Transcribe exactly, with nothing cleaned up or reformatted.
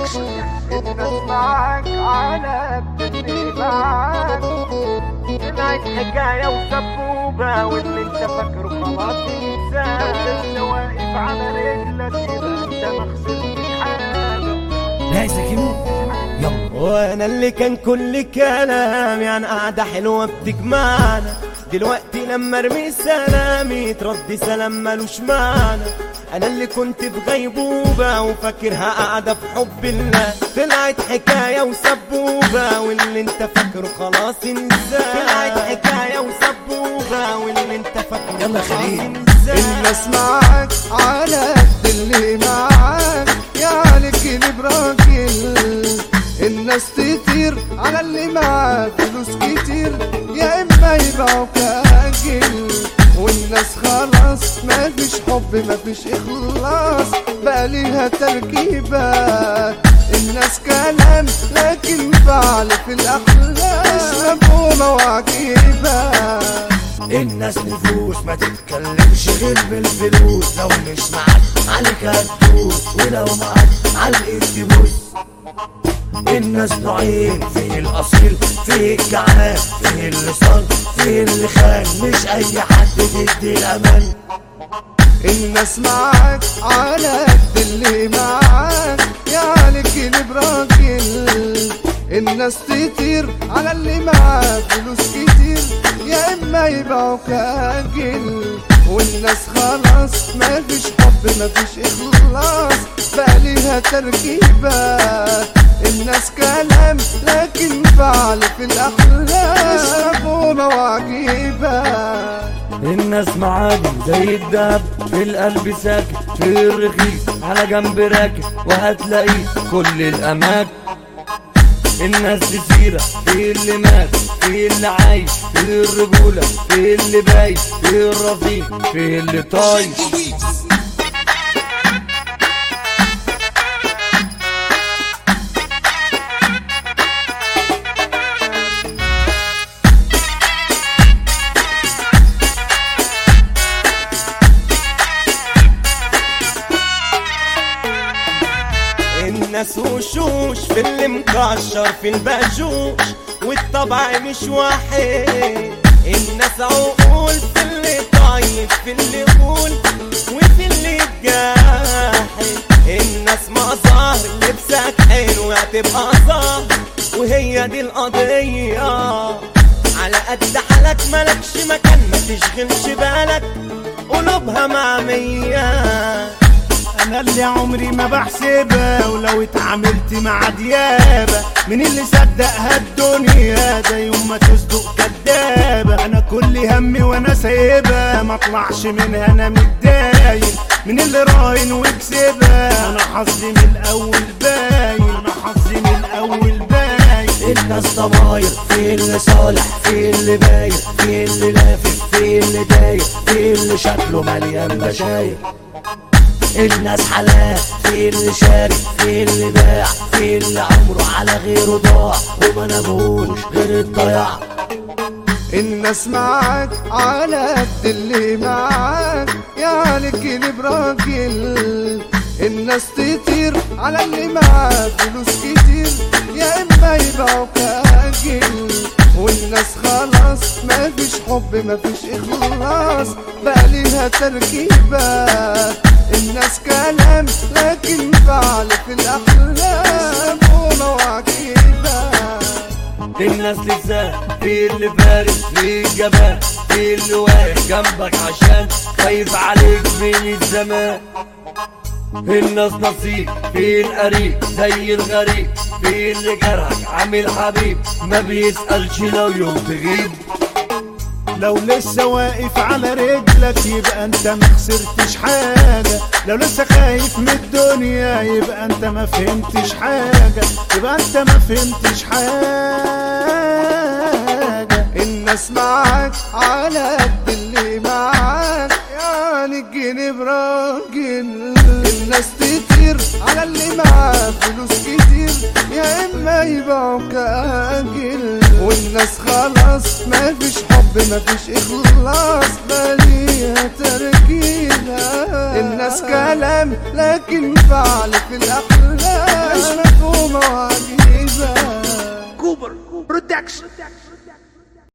برودكشن. الناس معاك على بتبني معاك، طلعت حكاية وسبوبة واللي انت فاكره خلاص انساه. انت واقف على رجلك يبقى انت مخسرتش حاجة. لا يا سكينو يلا. وانا اللي كان كل كلامي عن قعدة حلوة بتجمعنا، دلوقتي لما ارمي سلامي ترد سلام ملوش معنى. انا اللي كنت في غيبوبة وفاكرها قاعدة في حب الله، طلعت حكاية وسبوبة واللي انت فاكره خلاص انساه. طلعت حكاية وسبوبة واللي انت فاكره يلا خليل. الناس معاك على قد اللي معاك، يعني كلب راجل. الناس تطير على اللي معاك فلوس كتير، يا اما يبيعوك اجل. والناس خلاص مفيش حب مفيش اخلاص، بقى ليها تركيبة. الناس كلام لكن فعل في الاخلاق مفهومة وعجيبة. الناس نفوس ما تتكلمش غير بالفلوس، لو مش معاك عليك هتدوس، ولو معاك علقت تبوس. الناس نوعين، فيه الاصيل فيه الجعان، فيه اللي صان فيه اللي خان، مش اي حد تدي الامان. الناس معاك على قد اللي معاك، يعني كلب راجل. الناس تطير على اللي معاك فلوس كتير، يا اما يبيعوك اجل. والناس خلاص مفيش حب مفيش اخلاص، بقى ليها تركيبة. الناس كلام لكن فعل في الاخلاق مفهومة وعجيبة. الناس معادي زي الدهب في القلب ساكن، في الرخيص على جنب راكب وهتلاقيه كل الاماكن. الناس دي سيرة، في اللي مات في اللي عايش، في الرجولة في اللي بايش، في الرصيف في اللي طايش. الناس وشوش في اللي مكشر في الباجوش، والطبع مش واحد. الناس عقول في اللي طايف في اللي غول وفي اللي جاحد. الناس مظاهر لبسك حلو هتبقى ظاهر، وهي دي القضية. على قد حالك ملكش مكان، ما تشغلش بالك قلوبها معمية. انا اللي عمري ما بحسبها، ولو اتعاملت مع ديابة من اللي صدقها الدنيا ده يوم ما تصدق كدابة. انا كل همي وانا سايبها، ما اطلعش منها انا متداين، من اللي راهن وكسبها. انا حظي من الاول باين، انا حظي من الاول باين. الناس ضماير، في اللي صالح في اللي باين، في اللي لافف في اللي داير، في اللي شكله مليان بشاير. الناس حلال، في اللي شاري في اللي باع، في اللي عمره على غيره ضاع وما نبهوش غير الضياع. الناس معاك على قد اللي معاك، يعني كلب راجل. الناس تطير على اللي معاك فلوس كتير، يا اما يبيعوك اجل. والناس خلاص مفيش حب مفيش اخلاص، بقى ليها تركيبة. الناس كلام لكن فعل في الاخلاق مفهومة وعجيبة. الناس لسان، في اللي فارق في الجبان، في اللي واقف جنبك عشان خايف عليك من الزمان. الناس نصيب، في القريب زي الغريب، في اللي جرحك عامل حبيب ما بيسألش لو يوم تغيب. لو لسه واقف على رجلك يبقى انت ما خسرتش حاجة، لو لسه خايف من الدنيا يبقى انت ما فهمتش حاجة، يبقى انت ما فهمتش حاجة. الناس معاك على قد اللي معاك، يعني الجنيه براجل. الناس تطير على اللي معاك فلوس كتير، يا اما يبيعوك اجل. والناس خلاص مفيش حب مفيش اخلاص، بليها تركيبة. الناس كلام لكن فعل في الاخلاق برودكشن.